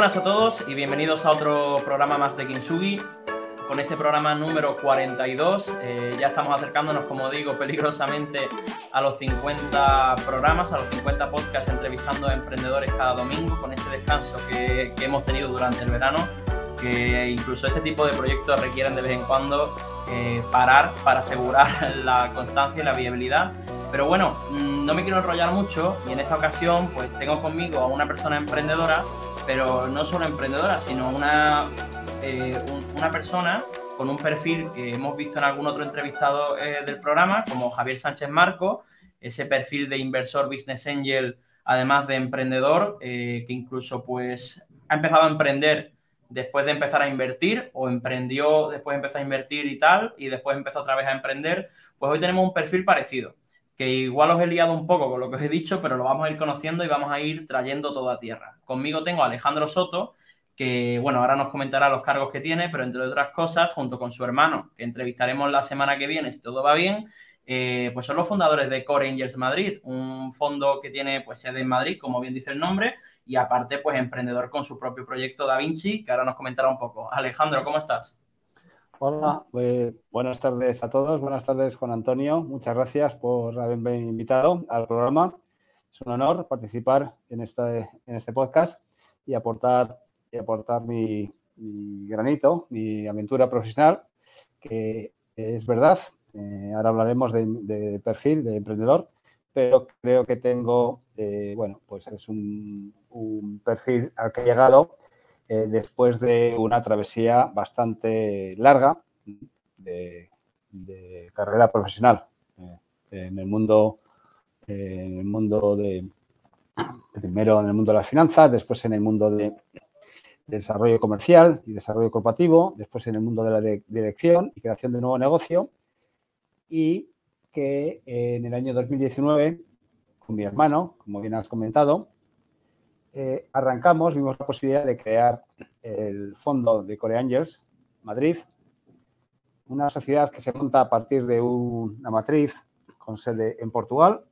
buenas a todos y bienvenidos a otro programa más de Kintsugi. Con este programa número 42 ya estamos acercándonos, como digo, peligrosamente a los 50 programas, a los 50 podcasts entrevistando a emprendedores cada domingo, con ese descanso que hemos tenido durante el verano, que incluso este tipo de proyectos requieren de vez en cuando parar para asegurar la constancia y la viabilidad. Pero bueno, no me quiero enrollar mucho y en esta ocasión pues tengo conmigo a una persona emprendedora, pero no solo emprendedora, sino una persona con un perfil que hemos visto en algún otro entrevistado del programa, como Javier Sánchez Marco, ese perfil de inversor business angel, además de emprendedor, que incluso pues ha empezado a emprender después de empezar a invertir, o emprendió después de empezar a invertir y tal, y después empezó otra vez a emprender. Pues hoy tenemos un perfil parecido, que igual os he liado un poco con lo que os he dicho, pero lo vamos a ir conociendo y vamos a ir trayendo todo a tierra. Conmigo tengo a Alejandro Soto, que, bueno, ahora nos comentará los cargos que tiene, pero entre otras cosas, junto con su hermano, que entrevistaremos la semana que viene, si todo va bien, pues son los fundadores de Core Angels Madrid, un fondo que tiene pues sede en Madrid, como bien dice el nombre, y aparte, pues emprendedor con su propio proyecto Da Vinci, que ahora nos comentará un poco. Alejandro, ¿cómo estás? Hola, buenas tardes a todos. Buenas tardes, Juan Antonio. Muchas gracias por haberme invitado al programa. Es un honor participar en este podcast y aportar mi granito, mi aventura profesional, que es verdad. Ahora hablaremos de perfil de emprendedor, pero creo que tengo, pues es un perfil al que he llegado después de una travesía bastante larga de carrera profesional en el mundo primero en el mundo de las finanzas, después en el mundo de desarrollo comercial y desarrollo corporativo, después en el mundo de la dirección y creación de nuevo negocio, y que en el año 2019, con mi hermano, como bien has comentado, vimos la posibilidad de crear el fondo de Core Angels Madrid, una sociedad que se monta a partir de una matriz con sede en Portugal,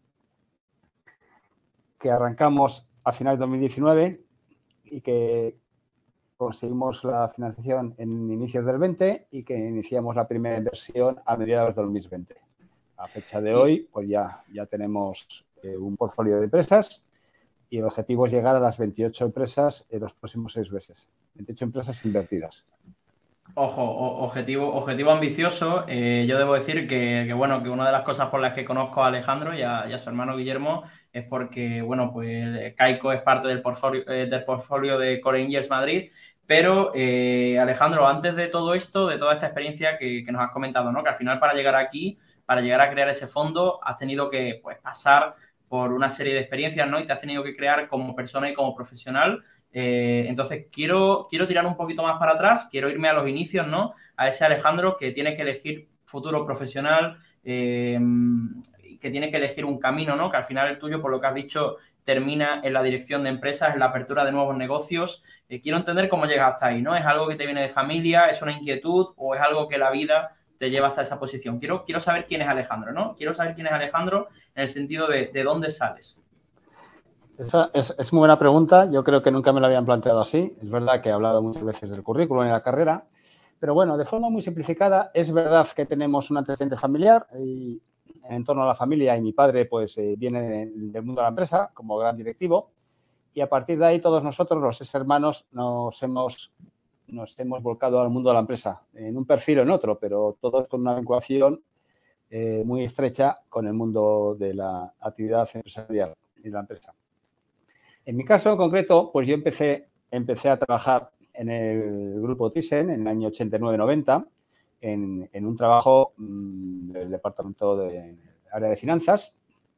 que arrancamos a finales de 2019 y que conseguimos la financiación en inicios del 20 y que iniciamos la primera inversión a mediados del 2020. A fecha de hoy, pues ya tenemos un portfolio de empresas y el objetivo es llegar a las 28 empresas en los próximos 6 meses. 28 empresas invertidas. Ojo, objetivo ambicioso. Yo debo decir que una de las cosas por las que conozco a Alejandro y a su hermano Guillermo es porque, bueno, pues Kaiko es parte del portfolio de Core Angels Madrid. Pero, Alejandro, antes de todo esto, de toda esta experiencia que nos has comentado, ¿no? Que al final para llegar aquí, para llegar a crear ese fondo, has tenido que pues, pasar por una serie de experiencias, ¿no? Y te has tenido que crear como persona y como profesional. Entonces, quiero tirar un poquito más para atrás, quiero irme a los inicios, ¿no? A ese Alejandro que tiene que elegir futuro profesional, que tiene que elegir un camino, ¿no? Que al final el tuyo, por lo que has dicho, termina en la dirección de empresas, en la apertura de nuevos negocios. Quiero entender cómo llegas hasta ahí, ¿no? ¿Es algo que te viene de familia, es una inquietud o es algo que la vida te lleva hasta esa posición? Quiero saber quién es Alejandro, ¿no? Quiero saber quién es Alejandro en el sentido de dónde sales. Esa es muy buena pregunta. Yo creo que nunca me lo habían planteado así. Es verdad que he hablado muchas veces del currículum y la carrera, pero bueno, de forma muy simplificada, es verdad que tenemos un antecedente familiar y en torno a la familia, y mi padre pues viene del mundo de la empresa como gran directivo, y a partir de ahí todos nosotros, los 6 hermanos, nos hemos volcado al mundo de la empresa, en un perfil o en otro, pero todos con una vinculación muy estrecha con el mundo de la actividad empresarial y la empresa. En mi caso en concreto, pues yo empecé a trabajar en el grupo Thyssen en el año 89-90 en un trabajo del departamento de área de finanzas,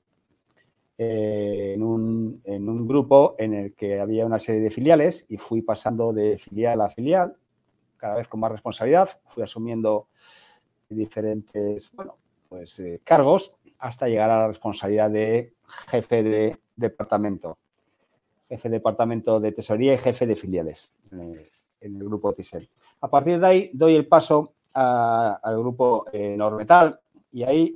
en un grupo en el que había una serie de filiales y fui pasando de filial a filial, cada vez con más responsabilidad, fui asumiendo diferentes cargos hasta llegar a la responsabilidad de jefe de departamento de tesorería y jefe de filiales en el grupo Thyssen. A partir de ahí doy el paso al grupo Normetal y ahí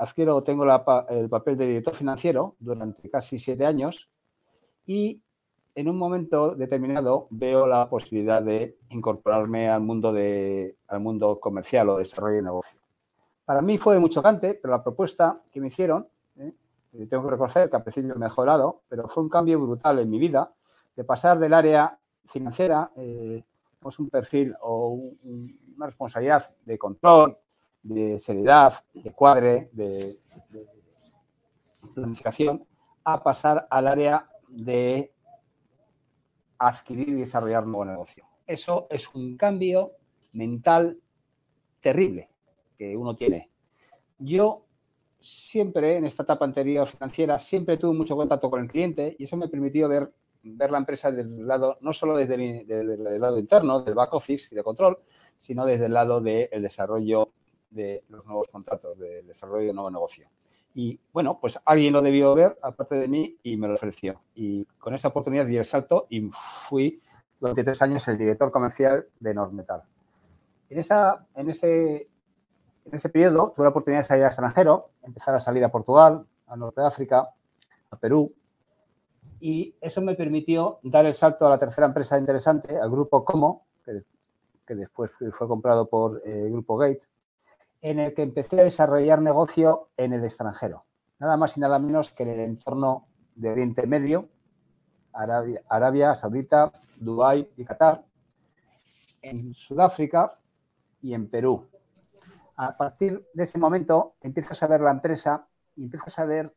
tengo el papel de director financiero durante casi 7 años y en un momento determinado veo la posibilidad de incorporarme al mundo comercial o desarrollo de negocio. Para mí fue muy chocante, pero la propuesta que me hicieron, tengo que reconocer que al principio me dejó helado, pero fue un cambio brutal en mi vida, de pasar del área financiera, pues un perfil o una responsabilidad de control, de seriedad, de cuadre, de planificación, a pasar al área de adquirir y desarrollar un nuevo negocio. Eso es un cambio mental terrible que uno tiene. Yo siempre, en esta etapa anterior financiera, siempre tuve mucho contacto con el cliente y eso me permitió ver la empresa del lado, no solo desde el lado interno, del back office y de control, sino desde el lado del desarrollo de los nuevos contratos, del desarrollo de un nuevo negocio. Y, bueno, pues alguien lo debió ver, aparte de mí, y me lo ofreció. Y con esa oportunidad di el salto y fui durante 3 años el director comercial de Normetal. En ese periodo tuve la oportunidad de salir al extranjero, empezar a salir a Portugal, a Norte de África, a Perú. Y eso me permitió dar el salto a la tercera empresa interesante, al grupo Como, que después fue comprado por el grupo Gate, en el que empecé a desarrollar negocio en el extranjero. Nada más y nada menos que en el entorno de Oriente Medio, Arabia Saudita, Dubái y Qatar, en Sudáfrica y en Perú. A partir de ese momento empiezas a ver la empresa y empiezas a ver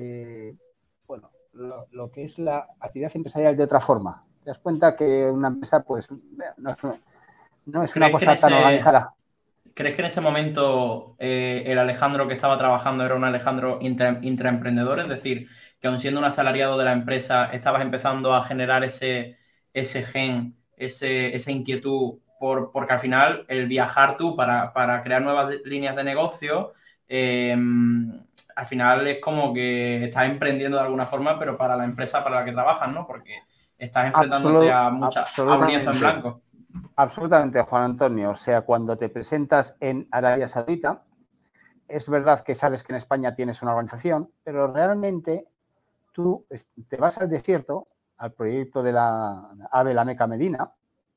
lo que es la actividad empresarial de otra forma. Te das cuenta que una empresa pues no es una cosa tan organizada. ¿Crees que en ese momento el Alejandro que estaba trabajando era un Alejandro intraemprendedor? Es decir, que aun siendo un asalariado de la empresa, estabas empezando a generar ese gen, esa inquietud, porque al final el viajar tú para crear nuevas líneas de negocio, al final es como que estás emprendiendo de alguna forma, pero para la empresa para la que trabajas, ¿no? Porque estás enfrentándote a un lienzo en blanco. Absolutamente, Juan Antonio. O sea, cuando te presentas en Arabia Saudita, es verdad que sabes que en España tienes una organización, pero realmente tú te vas al desierto, al proyecto de la AVE La Meca Medina,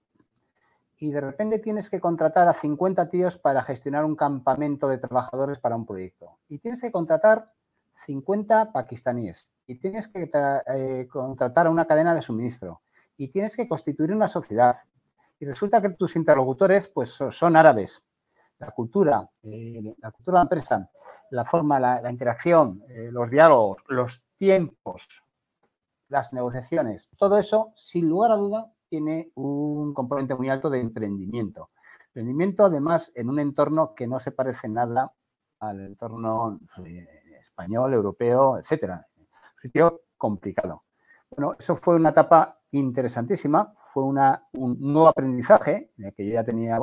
y de repente tienes que contratar a 50 tíos para gestionar un campamento de trabajadores para un proyecto. Y tienes que contratar 50 pakistaníes. Y tienes que contratar a una cadena de suministro. Y tienes que constituir una sociedad. Y resulta que tus interlocutores pues, son árabes. La cultura de la empresa, la forma, la interacción, los diálogos, los tiempos, las negociaciones, todo eso, sin lugar a duda, tiene un componente muy alto de emprendimiento. Emprendimiento, además, en un entorno que no se parece nada al entorno español, europeo, etcétera. Un sitio complicado. Bueno, eso fue una etapa interesantísima. Fue un nuevo aprendizaje, en el que yo ya tenía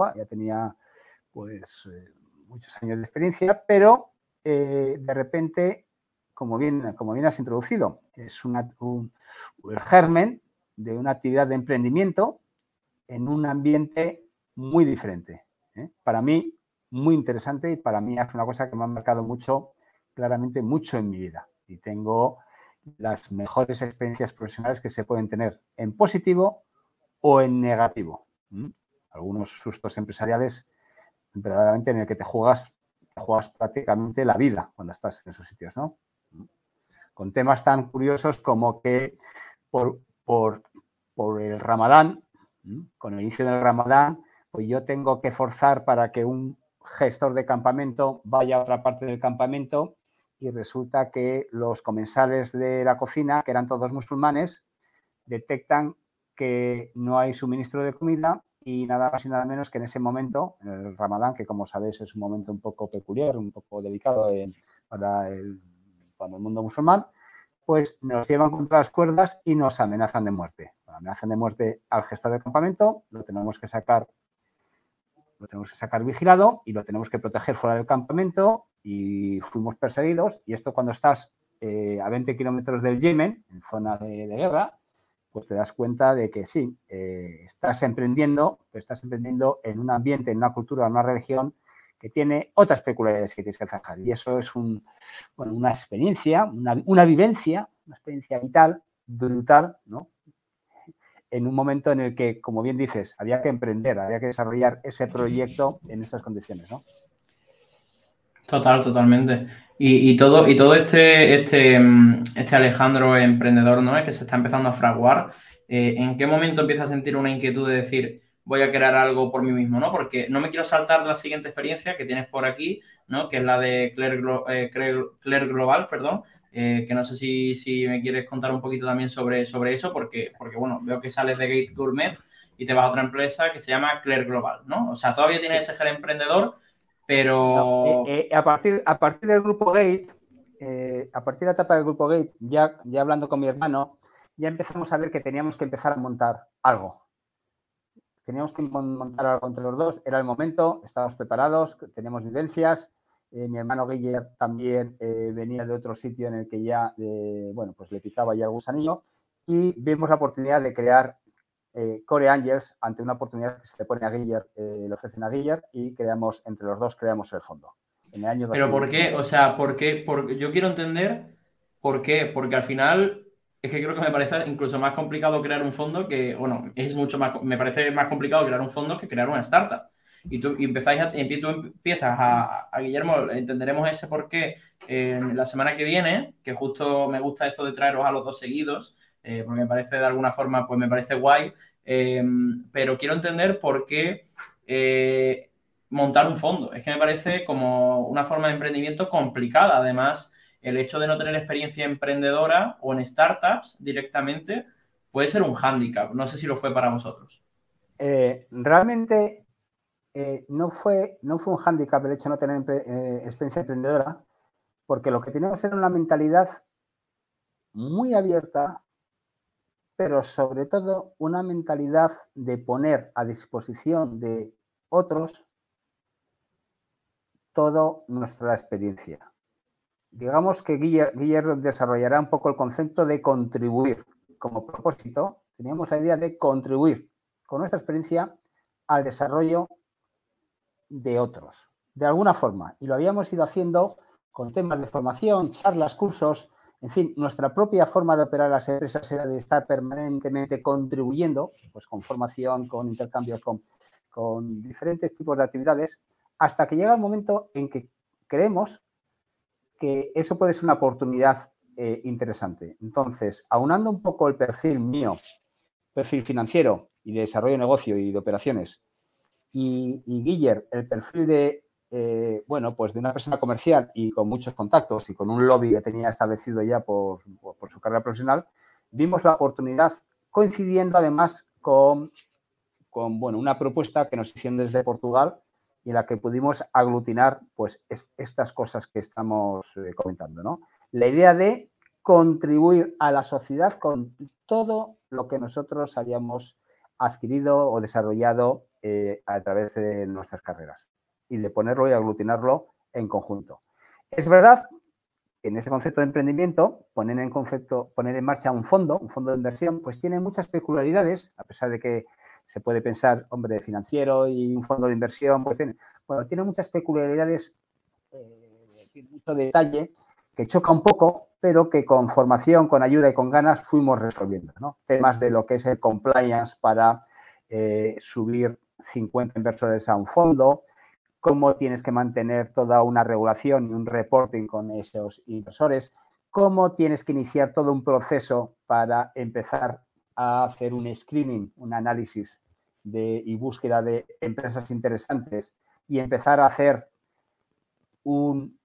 pues, muchos años de experiencia, pero de repente, como bien has introducido, es el germen de una actividad de emprendimiento en un ambiente muy diferente. Para mí, muy interesante y para mí es una cosa que me ha marcado claramente mucho en mi vida. Y tengo las mejores experiencias profesionales que se pueden tener en positivo o en negativo. Algunos sustos empresariales verdaderamente en el que te juegas prácticamente la vida cuando estás en esos sitios, ¿no? Con temas tan curiosos como que por el Ramadán, con el inicio del Ramadán, pues yo tengo que forzar para que un gestor de campamento vaya a otra parte del campamento y resulta que los comensales de la cocina, que eran todos musulmanes, detectan que no hay suministro de comida y nada más y nada menos que en ese momento, en el Ramadán, que como sabéis es un momento un poco peculiar, un poco delicado para el mundo musulmán, pues nos llevan contra las cuerdas y nos amenazan de muerte. Amenazan de muerte al gestor del campamento, lo tenemos que sacar vigilado y lo tenemos que proteger fuera del campamento y fuimos perseguidos. Y esto cuando estás a 20 kilómetros del Yemen, en zona de guerra, pues te das cuenta de que sí, estás emprendiendo en un ambiente, en una cultura, en una religión que tiene otras peculiaridades que tienes que zanjar. Y eso es una experiencia, una vivencia, una experiencia vital, brutal, ¿no? en un momento en el que, como bien dices, había que emprender, había que desarrollar ese proyecto en estas condiciones, ¿no? Totalmente. Y todo este Alejandro emprendedor, ¿no? Es que se está empezando a fraguar. ¿En qué momento empieza a sentir una inquietud de decir, voy a crear algo por mí mismo, ¿no? Porque no me quiero saltar la siguiente experiencia que tienes por aquí, ¿no? Que es la de Claire Global, perdón. Que no sé si me quieres contar un poquito también sobre eso, porque, bueno, veo que sales de Gate Gourmet y te vas a otra empresa que se llama Claire Global, ¿no? O sea, todavía tienes ese gen emprendedor, No, pero... a partir del grupo Gate, a partir de la etapa del grupo Gate, ya hablando con mi hermano, ya empezamos a ver que teníamos que empezar a montar algo. Teníamos que montar algo entre los dos. Era el momento, estábamos preparados, teníamos vivencias. Mi hermano Guiller también venía de otro sitio en el que ya, bueno, pues le picaba ya el gusanillo y vimos la oportunidad de crear Core Angels ante una oportunidad que se le pone a Guiller, le ofrecen a Guiller y entre los dos creamos el fondo. En el año Pero 2000. ¿por qué? O sea, ¿por qué? Yo quiero entender por qué. Porque al final es que creo que me parece incluso más complicado crear un fondo que, bueno, es mucho más, me parece más complicado crear un fondo que crear una startup. Y tú empiezas a Guillermo, entenderemos ese por qué la semana que viene, que justo me gusta esto de traeros a los dos seguidos, porque me parece de alguna forma, pues me parece guay, pero quiero entender por qué montar un fondo. Es que me parece como una forma de emprendimiento complicada. Además, el hecho de no tener experiencia emprendedora o en startups directamente puede ser un hándicap. No sé si lo fue para vosotros. Realmente no fue un hándicap el hecho de no tener experiencia emprendedora, porque lo que teníamos era una mentalidad muy abierta, pero sobre todo una mentalidad de poner a disposición de otros toda nuestra experiencia. Digamos que Guillermo desarrollará un poco el concepto de contribuir. Como propósito, teníamos la idea de contribuir con nuestra experiencia al desarrollo de otros, de alguna forma. Y lo habíamos ido haciendo con temas de formación, charlas, cursos, en fin, nuestra propia forma de operar las empresas era de estar permanentemente contribuyendo, pues con formación, con intercambios, con diferentes tipos de actividades, hasta que llega el momento en que creemos que eso puede ser una oportunidad interesante. Entonces, aunando un poco el perfil mío, perfil financiero y de desarrollo de negocio y de operaciones, y Guiller, el perfil de, bueno, pues de una persona comercial y con muchos contactos y con un lobby que tenía establecido ya por su carrera profesional, vimos la oportunidad coincidiendo además con bueno, una propuesta que nos hicieron desde Portugal y en la que pudimos aglutinar pues estas cosas que estamos comentando, ¿no? La idea de contribuir a la sociedad con todo lo que nosotros hayamos adquirido o desarrollado a través de nuestras carreras y de ponerlo y aglutinarlo en conjunto. Es verdad que en ese concepto de emprendimiento, poner en marcha un fondo de inversión, pues tiene muchas peculiaridades, a pesar de que se puede pensar, hombre, financiero y un fondo de inversión, pues tiene muchas peculiaridades, mucho detalle, que choca un poco, pero que con formación, con ayuda y con ganas fuimos resolviendo, ¿no? Temas de lo que es el compliance para subir 50 inversores a un fondo, cómo tienes que mantener toda una regulación y un reporting con esos inversores, cómo tienes que iniciar todo un proceso para empezar a hacer un screening, un análisis y búsqueda de empresas interesantes y empezar a hacer un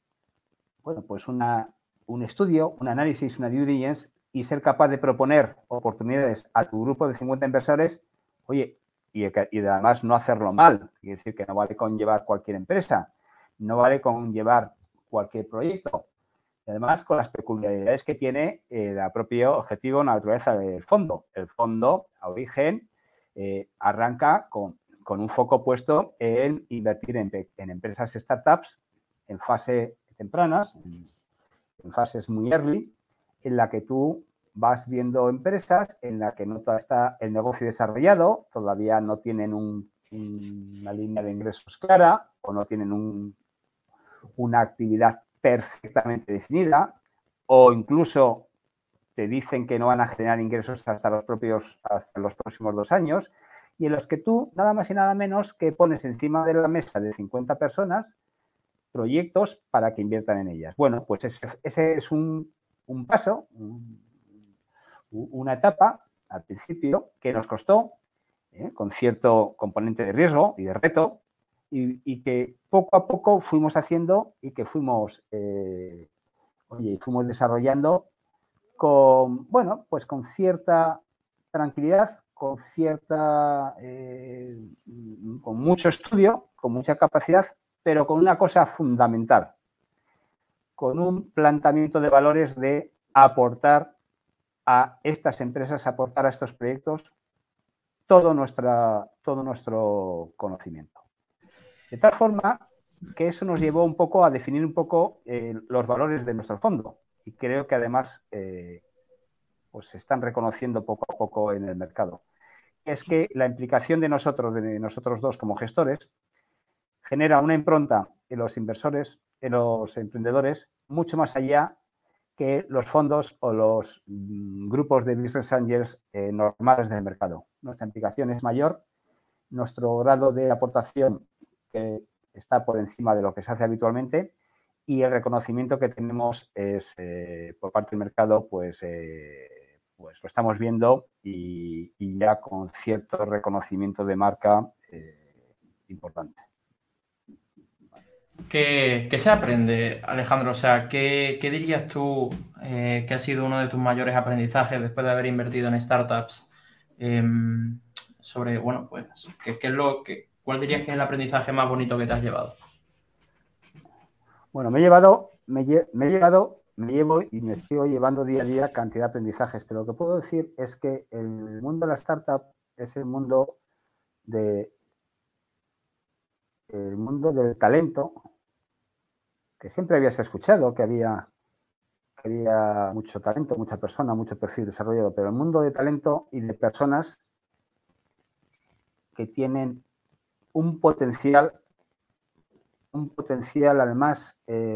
estudio, un análisis, una due diligence y ser capaz de proponer oportunidades a tu grupo de 50 inversores, oye, y además no hacerlo mal. Quiere decir que no vale con llevar cualquier empresa, no vale con llevar cualquier proyecto. Y además con las peculiaridades que tiene el propio objetivo, la naturaleza del fondo. El fondo, a origen, arranca con un foco puesto en invertir en empresas startups en fase tempranas, en fases muy early, en la que tú vas viendo empresas en la que no está el negocio desarrollado, todavía no tienen una línea de ingresos clara o no tienen una actividad perfectamente definida o incluso te dicen que no van a generar ingresos hasta los próximos 2 años, y en los que tú, nada más y nada menos, que pones encima de la mesa de 50 personas proyectos para que inviertan en ellas. Bueno, pues ese es un paso, una etapa al principio que nos costó, con cierto componente de riesgo y de reto, y que poco a poco fuimos haciendo y que fuimos desarrollando con, bueno, pues con cierta tranquilidad, con mucho estudio, con mucha capacidad, pero con una cosa fundamental, con un planteamiento de valores de aportar a estas empresas, aportar a estos proyectos todo nuestro conocimiento. De tal forma que eso nos llevó un poco a definir un poco los valores de nuestro fondo, y creo que además pues se están reconociendo poco a poco en el mercado. Es que la implicación de nosotros dos como gestores, genera una impronta en los inversores, en los emprendedores, mucho más allá que los fondos o los grupos de business angels normales del mercado. Nuestra implicación es mayor, nuestro grado de aportación está por encima de lo que se hace habitualmente, y el reconocimiento que tenemos es por parte del mercado, pues lo estamos viendo, y ya con cierto reconocimiento de marca importante. ¿Qué se aprende, Alejandro? O sea, ¿qué dirías tú que ha sido uno de tus mayores aprendizajes después de haber invertido en startups? Sobre, bueno, pues, ¿cuál dirías que es el aprendizaje más bonito que te has llevado? Bueno, me llevo y me sigo llevando día a día cantidad de aprendizajes, pero lo que puedo decir es que el mundo de la startup es el mundo del talento, que siempre habías escuchado que había mucho talento, mucha persona, mucho perfil desarrollado, pero el mundo de talento y de personas que tienen un potencial además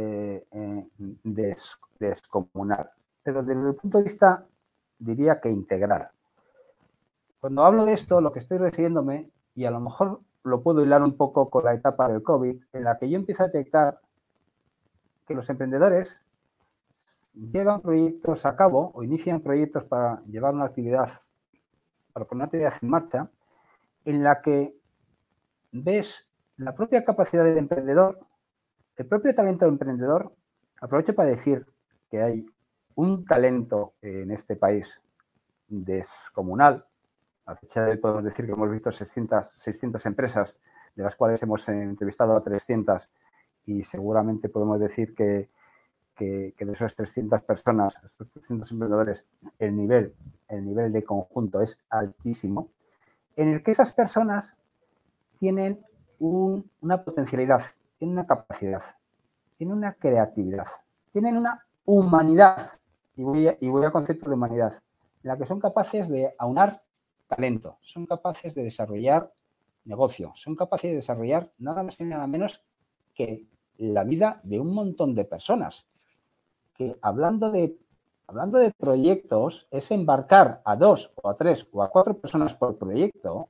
descomunal, pero desde el punto de vista, diría que integral. Cuando hablo de esto, lo que estoy refiriéndome, y a lo mejor lo puedo hilar un poco con la etapa del COVID, en la que yo empiezo a detectar que los emprendedores llevan proyectos a cabo o inician proyectos para llevar una actividad, para poner una actividad en marcha, en la que ves la propia capacidad del emprendedor, el propio talento del emprendedor. Aprovecho para decir que hay un talento en este país descomunal. A fecha de hoy podemos decir que hemos visto 600 empresas, de las cuales hemos entrevistado a 300, y seguramente podemos decir que de esas 300 personas, estos 300 emprendedores, el nivel de conjunto es altísimo, en el que esas personas tienen una potencialidad, tienen una capacidad, tienen una creatividad, tienen una humanidad, y voy al concepto de humanidad, en la que son capaces de aunar talento, son capaces de desarrollar negocio, son capaces de desarrollar nada más y nada menos que la vida de un montón de personas. Que hablando de proyectos, es embarcar a 2 o a 3 o a 4 personas por proyecto.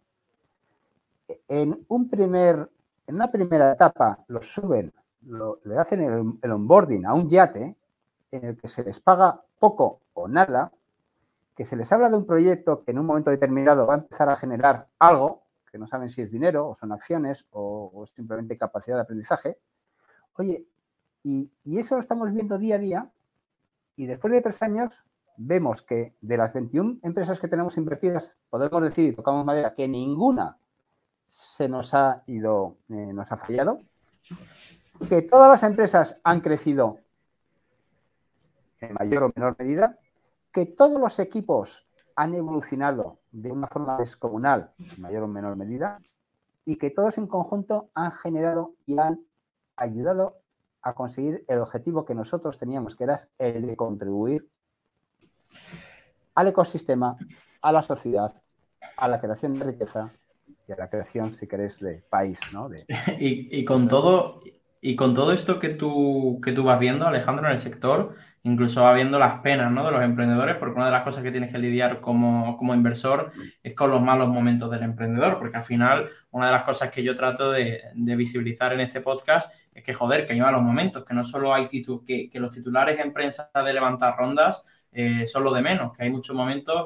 En una primera etapa los suben, le hacen el onboarding a un yate en el que se les paga poco o nada, que se les habla de un proyecto que en un momento determinado va a empezar a generar algo, que no saben si es dinero o son acciones o simplemente capacidad de aprendizaje. Oye, y eso lo estamos viendo día a día, y después de 3 años vemos que de las 21 empresas que tenemos invertidas, podemos decir, y tocamos madera, que ninguna se nos ha fallado, que todas las empresas han crecido en mayor o menor medida, que todos los equipos han evolucionado de una forma descomunal en mayor o menor medida, y que todos en conjunto han generado y han ayudado a conseguir el objetivo que nosotros teníamos, que era el de contribuir al ecosistema, a la sociedad, a la creación de riqueza y a la creación, si queréis, de país, ¿no? Y con todo Y con todo esto que tú vas viendo, Alejandro, en el sector, incluso vas viendo las penas, ¿no?, de los emprendedores, porque una de las cosas que tienes que lidiar como inversor es con los malos momentos del emprendedor, porque al final una de las cosas que yo trato de visibilizar en este podcast es que, joder, que hay malos momentos, que no solo hay que los titulares en prensa de levantar rondas son lo de menos, que hay muchos momentos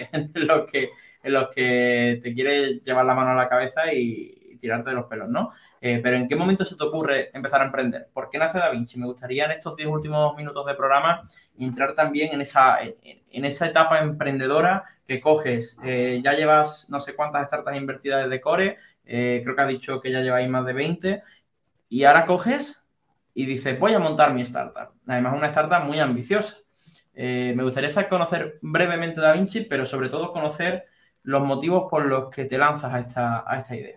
en los que te quieres llevar la mano a la cabeza y tirarte de los pelos, ¿no? Pero ¿en qué momento se te ocurre empezar a emprender? ¿Por qué nace Da Vinci? Me gustaría en estos 10 últimos minutos de programa entrar también en esa etapa emprendedora que coges. Ya llevas no sé cuántas startups invertidas desde Core, creo que has dicho que ya lleváis más de 20, y ahora coges y dices, voy a montar mi startup. Además, una startup muy ambiciosa. Me gustaría conocer brevemente Da Vinci, pero sobre todo conocer los motivos por los que te lanzas a esta idea.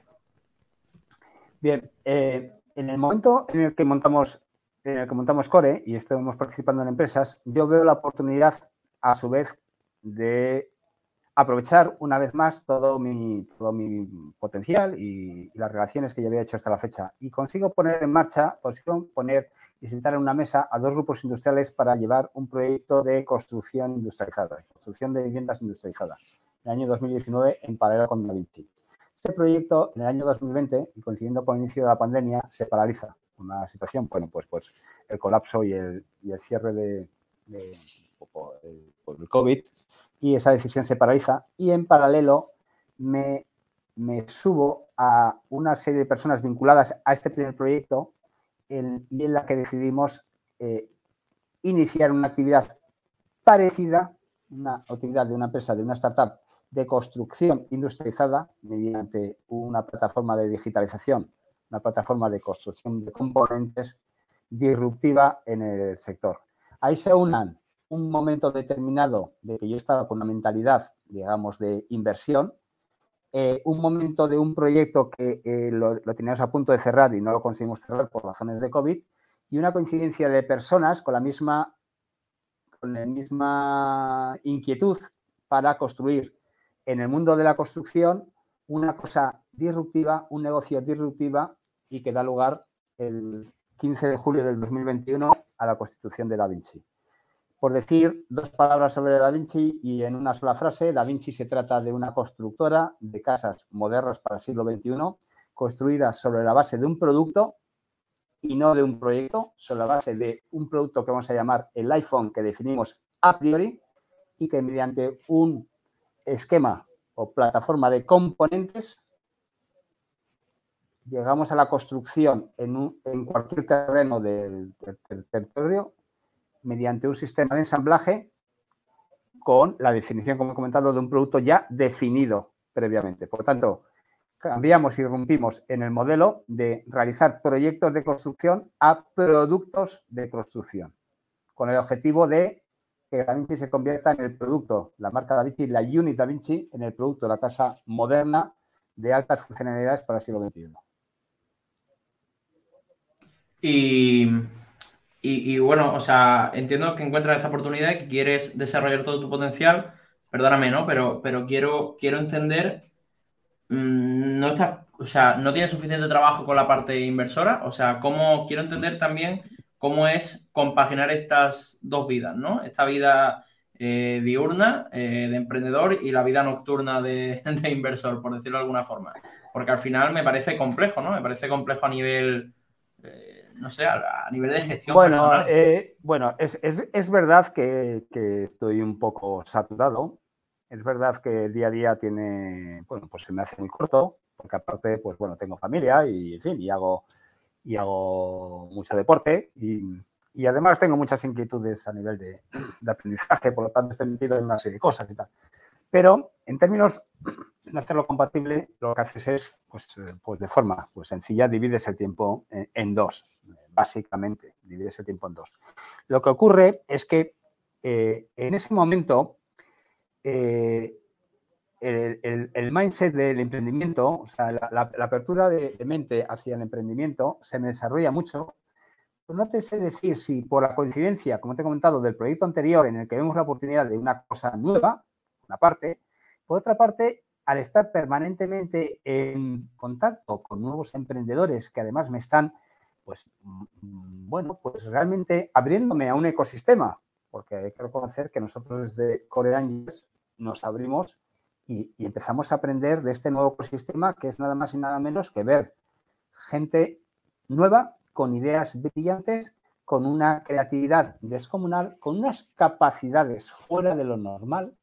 Bien, en el momento en el que montamos Core y estamos participando en empresas, yo veo la oportunidad, a su vez, de aprovechar una vez más todo mi potencial y las relaciones que ya había hecho hasta la fecha. Y consigo poner en marcha, y sentar en una mesa a 2 grupos industriales para llevar un proyecto de construcción industrializada, construcción de viviendas industrializadas, en el año 2019 en paralelo con Da Vinci. Este proyecto, en el año 2020, y coincidiendo con el inicio de la pandemia, se paraliza. Una situación, bueno, pues el colapso y el cierre por el COVID, y esa decisión se paraliza. Y en paralelo me subo a una serie de personas vinculadas a este primer proyecto y en la que decidimos iniciar una actividad parecida, una actividad de una empresa, de una startup de construcción industrializada mediante una plataforma de digitalización, una plataforma de construcción de componentes disruptiva en el sector. Ahí se unan un momento determinado de que yo estaba con una mentalidad, digamos, de inversión, un momento de un proyecto que lo teníamos a punto de cerrar y no lo conseguimos cerrar por razones de COVID, y una coincidencia de personas con la misma inquietud para construir en el mundo de la construcción una cosa disruptiva, un negocio disruptiva, y que da lugar el 15 de julio del 2021 a la constitución de Da Vinci. Por decir 2 palabras sobre Da Vinci y en una sola frase, Da Vinci se trata de una constructora de casas modernas para el siglo XXI, construidas sobre la base de un producto y no de un proyecto, sobre la base de un producto que vamos a llamar el iPhone, que definimos a priori, y que mediante un esquema o plataforma de componentes llegamos a la construcción en cualquier terreno del territorio mediante un sistema de ensamblaje con la definición, como he comentado, de un producto ya definido previamente. Por lo tanto, cambiamos y rompimos en el modelo de realizar proyectos de construcción a productos de construcción, con el objetivo de que Da Vinci se convierta en el producto, la marca Da Vinci, la Unit Da Vinci, en el producto de la casa moderna de altas funcionalidades para el siglo XXI. Y bueno, o sea, entiendo que encuentras esta oportunidad y que quieres desarrollar todo tu potencial. Perdóname, ¿no? Pero quiero entender, no estás, o sea, no tienes suficiente trabajo con la parte inversora. O sea, quiero entender también cómo es compaginar estas 2 vidas, ¿no? Esta vida diurna de emprendedor y la vida nocturna de inversor, por decirlo de alguna forma. Porque al final me parece complejo, ¿no? Me parece complejo a nivel no sé, a nivel de gestión personal. Bueno, es verdad que estoy un poco saturado. Es verdad que el día a día bueno, pues se me hace muy corto, porque aparte, pues bueno, tengo familia y, en fin, y hago mucho deporte y además tengo muchas inquietudes a nivel de aprendizaje, por lo tanto estoy metido en una serie de cosas y tal. Pero en términos de hacerlo compatible, lo que haces es, pues de forma sencilla, divides el tiempo en 2, básicamente, divides el tiempo en 2. Lo que ocurre es que en ese momento el mindset del emprendimiento, o sea, la apertura de mente hacia el emprendimiento se me desarrolla mucho. No te sé decir si por la coincidencia, como te he comentado, del proyecto anterior en el que vemos la oportunidad de una cosa nueva, una parte, por otra parte, al estar permanentemente en contacto con nuevos emprendedores que además me están pues, bueno, pues realmente abriéndome a un ecosistema, porque hay que reconocer que nosotros desde Core Angels nos abrimos y empezamos a aprender de este nuevo ecosistema, que es nada más y nada menos que ver gente nueva, con ideas brillantes, con una creatividad descomunal, con unas capacidades fuera de lo normal,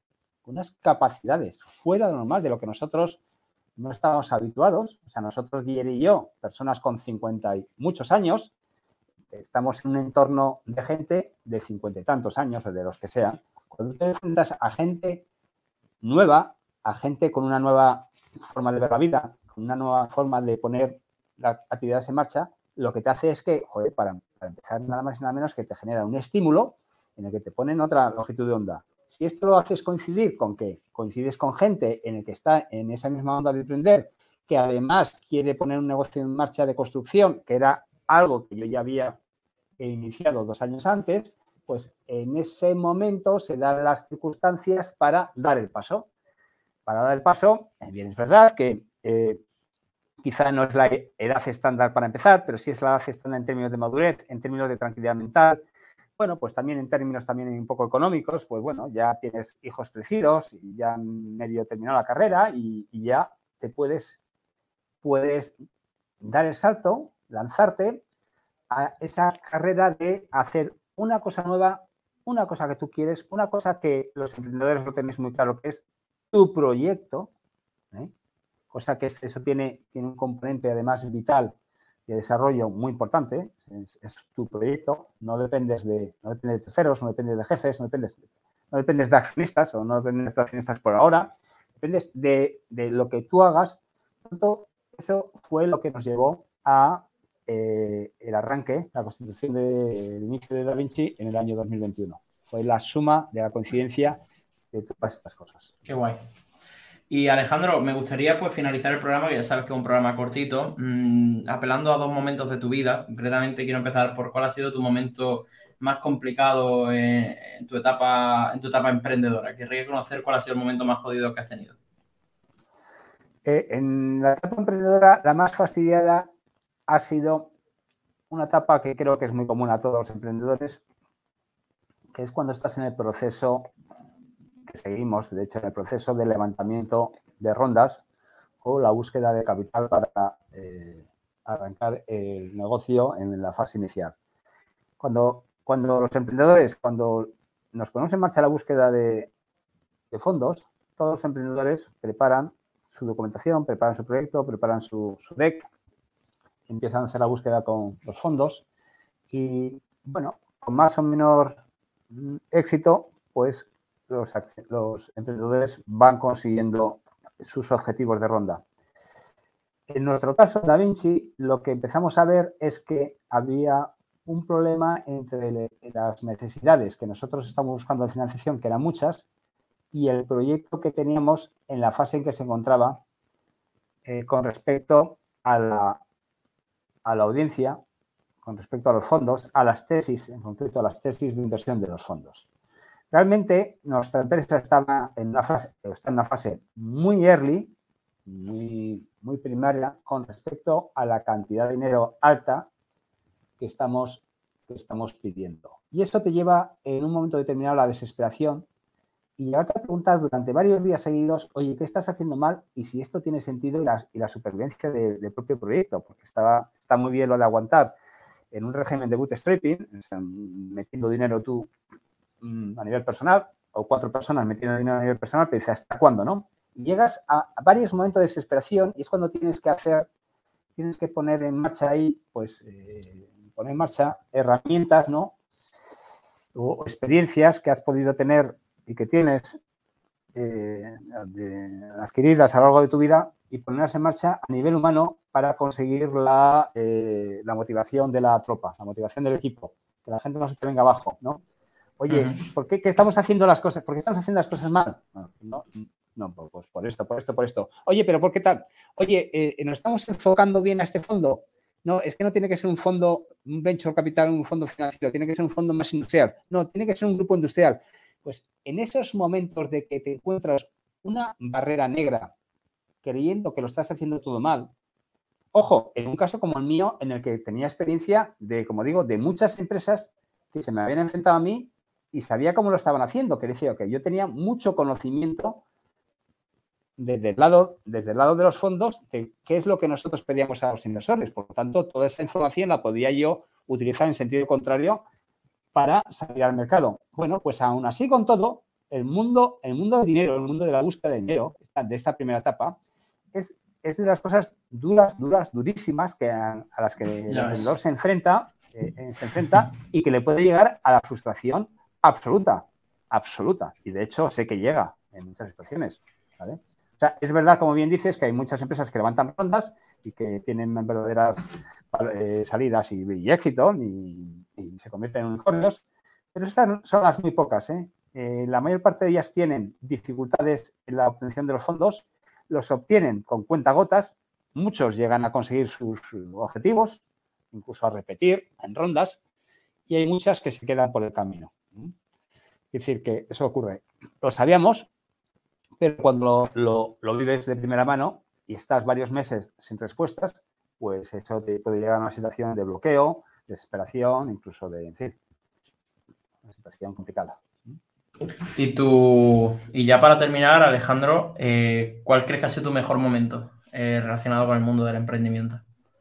de lo que nosotros no estábamos habituados. O sea, nosotros, Guillermo y yo, personas con 50 y muchos años, estamos en un entorno de gente de 50 y tantos años, de los que sean. Cuando te enfrentas a gente nueva, a gente con una nueva forma de ver la vida, con una nueva forma de poner las actividades en marcha, lo que te hace es que, joder, para empezar, nada más y nada menos que te genera un estímulo en el que te ponen otra longitud de onda. Si esto lo haces coincidir con que coincides con gente en el que está en esa misma onda de emprender, que además quiere poner un negocio en marcha de construcción, que era algo que yo ya había iniciado 2 años antes, pues en ese momento se dan las circunstancias para dar el paso. Para dar el paso, bien, es verdad que quizá no es la edad estándar para empezar, pero sí es la edad estándar en términos de madurez, en términos de tranquilidad mental. Bueno, pues también en términos también un poco económicos, pues bueno, ya tienes hijos crecidos y ya medio terminado la carrera y ya te puedes dar el salto, lanzarte a esa carrera de hacer una cosa nueva, una cosa que tú quieres, una cosa que los emprendedores lo tenéis muy claro, que es tu proyecto, cosa que eso tiene un componente además vital de desarrollo muy importante, es tu proyecto, no dependes de terceros, no dependes de jefes, no dependes de accionistas o no dependes de accionistas por ahora, dependes de lo que tú hagas. Por tanto, eso fue lo que nos llevó a el arranque, la constitución del inicio de Da Vinci en el año 2021. Fue la suma de la coincidencia de todas estas cosas. Qué guay. Y Alejandro, me gustaría pues finalizar el programa, que ya sabes que es un programa cortito, apelando a 2 momentos de tu vida. Concretamente quiero empezar por cuál ha sido tu momento más complicado en tu etapa emprendedora. Querría conocer cuál ha sido el momento más jodido que has tenido. En la etapa emprendedora, la más fastidiada ha sido una etapa que creo que es muy común a todos los emprendedores, que es cuando estás en el proceso que seguimos, de hecho, en el proceso de levantamiento de rondas o la búsqueda de capital para arrancar el negocio en la fase inicial. Cuando los emprendedores, cuando nos ponemos en marcha la búsqueda de fondos, todos los emprendedores preparan su documentación, preparan su proyecto, preparan su deck, empiezan a hacer la búsqueda con los fondos y, bueno, con más o menos éxito, pues los emprendedores van consiguiendo sus objetivos de ronda. En nuestro caso, Da Vinci, lo que empezamos a ver es que había un problema entre las necesidades que nosotros estamos buscando de financiación, que eran muchas, y el proyecto que teníamos en la fase en que se encontraba con respecto a la audiencia, con respecto a los fondos, a las tesis, en concreto a las tesis de inversión de los fondos. Realmente nuestra empresa está en una fase muy early, muy primaria, con respecto a la cantidad de dinero alta que estamos pidiendo. Y eso te lleva en un momento determinado a la desesperación y ahora te preguntas durante varios días seguidos, oye, ¿qué estás haciendo mal? Y si esto tiene sentido y la supervivencia del propio proyecto, porque está muy bien lo de aguantar en un régimen de bootstrapping, o sea, metiendo dinero tú a nivel personal, o 4 personas metiendo dinero a nivel personal, pero dices, ¿hasta cuándo, no? Y llegas a varios momentos de desesperación y es cuando tienes que poner en marcha ahí, pues, poner en marcha herramientas, ¿no? O experiencias que has podido tener y que tienes adquiridas a lo largo de tu vida y ponerlas en marcha a nivel humano para conseguir la motivación de la tropa, la motivación del equipo, que la gente no se te venga abajo, ¿no? Oye, ¿por qué estamos haciendo las cosas? ¿Por qué estamos haciendo las cosas mal? No, pues por esto. Oye, ¿pero por qué tal? Oye, ¿nos estamos enfocando bien a este fondo? No, es que no tiene que ser un fondo, un venture capital, un fondo financiero, tiene que ser un fondo más industrial. No, tiene que ser un grupo industrial. Pues en esos momentos de que te encuentras una barrera negra creyendo que lo estás haciendo todo mal, Ojo, en un caso como el mío, en el que tenía experiencia de, como digo, de muchas empresas que se me habían enfrentado a mí y sabía cómo lo estaban haciendo, que decía que yo tenía mucho conocimiento desde el lado de los fondos de qué es lo que nosotros pedíamos a los inversores. Por lo tanto, toda esa información la podía yo utilizar en sentido contrario para salir al mercado. Bueno, pues aún así con todo, el mundo del dinero, el mundo de la búsqueda de dinero, de esta primera etapa, es de las cosas durísimas a las que el emprendedor se enfrenta y que le puede llegar a la frustración absoluta. Y de hecho sé que llega en muchas situaciones, ¿vale? O sea, es verdad, como bien dices, que hay muchas empresas que levantan rondas y que tienen verdaderas salidas y éxito y se convierten en unicornios, pero estas son las muy pocas, ¿eh? La mayor parte de ellas tienen dificultades en la obtención de los fondos, los obtienen con cuentagotas, muchos llegan a conseguir sus objetivos, incluso a repetir en rondas, y hay muchas que se quedan por el camino. Es decir, que eso ocurre. Lo sabíamos, pero cuando lo vives de primera mano y estás varios meses sin respuestas, pues eso te puede llegar a una situación de bloqueo, desesperación, incluso en fin, una situación complicada. Y ya para terminar, Alejandro, ¿cuál crees que ha sido tu mejor momento relacionado con el mundo del emprendimiento?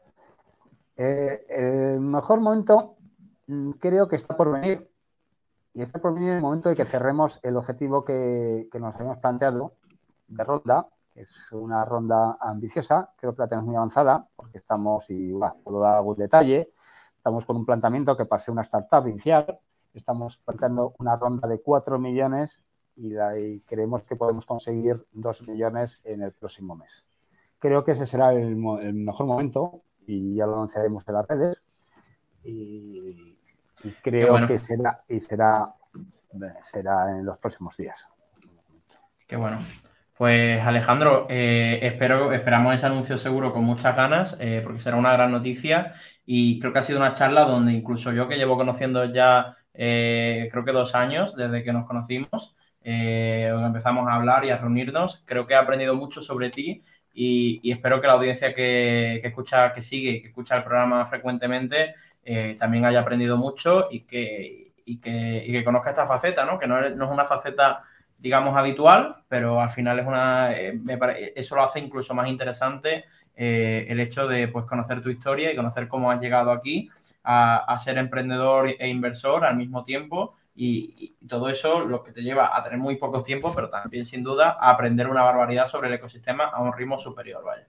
El mejor momento creo que está por venir. Y está por venir el momento de que cerremos el objetivo que nos habíamos planteado de ronda, que es una ronda ambiciosa. Creo que la tenemos muy avanzada porque estamos, y puedo dar algún detalle, estamos con un planteamiento que para ser una startup inicial, estamos planteando una ronda de 4 millones y creemos que podemos conseguir 2 millones en el próximo mes. Creo que ese será el mejor momento y ya lo anunciaremos en las redes y creo que será en los próximos días. Qué bueno. Pues Alejandro, esperamos ese anuncio seguro con muchas ganas, porque será una gran noticia y creo que ha sido una charla donde incluso yo, que llevo conociendo ya creo que 2 años desde que nos conocimos, donde empezamos a hablar y a reunirnos, creo que he aprendido mucho sobre ti y espero que la audiencia que sigue y que escucha el programa frecuentemente también haya aprendido mucho y que conozca esta faceta, ¿no? Que no es una faceta, digamos, habitual, pero al final eso lo hace incluso más interesante el hecho de pues, conocer tu historia y conocer cómo has llegado aquí a ser emprendedor e inversor al mismo tiempo y todo eso lo que te lleva a tener muy poco tiempo, pero también sin duda a aprender una barbaridad sobre el ecosistema a un ritmo superior, vaya.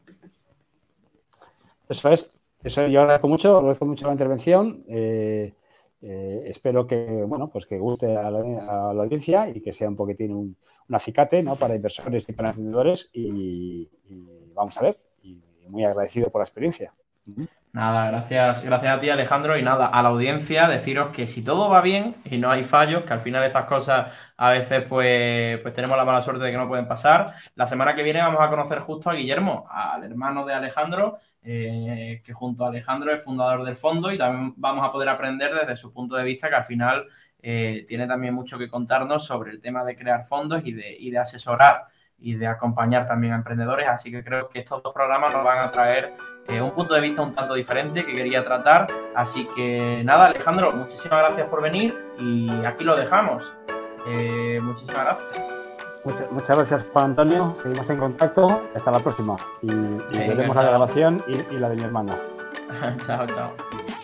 Eso es. Yo agradezco mucho la intervención. Espero que, pues que guste a la audiencia y que sea un poquitín un acicate, ¿no? Para inversores y para emprendedores y vamos a ver. Y muy agradecido por la experiencia. Nada, gracias a ti, Alejandro, y nada, a la audiencia deciros que si todo va bien y no hay fallos, que al final estas cosas a veces pues tenemos la mala suerte de que no pueden pasar, la semana que viene vamos a conocer justo a Guillermo, al hermano de Alejandro, que junto a Alejandro es fundador del fondo y también vamos a poder aprender desde su punto de vista, que al final tiene también mucho que contarnos sobre el tema de crear fondos y de asesorar y de acompañar también a emprendedores, así que creo que estos 2 programas nos van a traer un punto de vista un tanto diferente que quería tratar, así que nada, Alejandro, muchísimas gracias por venir y aquí lo dejamos. Muchísimas gracias. Muchas gracias, Juan Antonio, seguimos en contacto, hasta la próxima y veremos la grabación y la de mi hermano. Chao.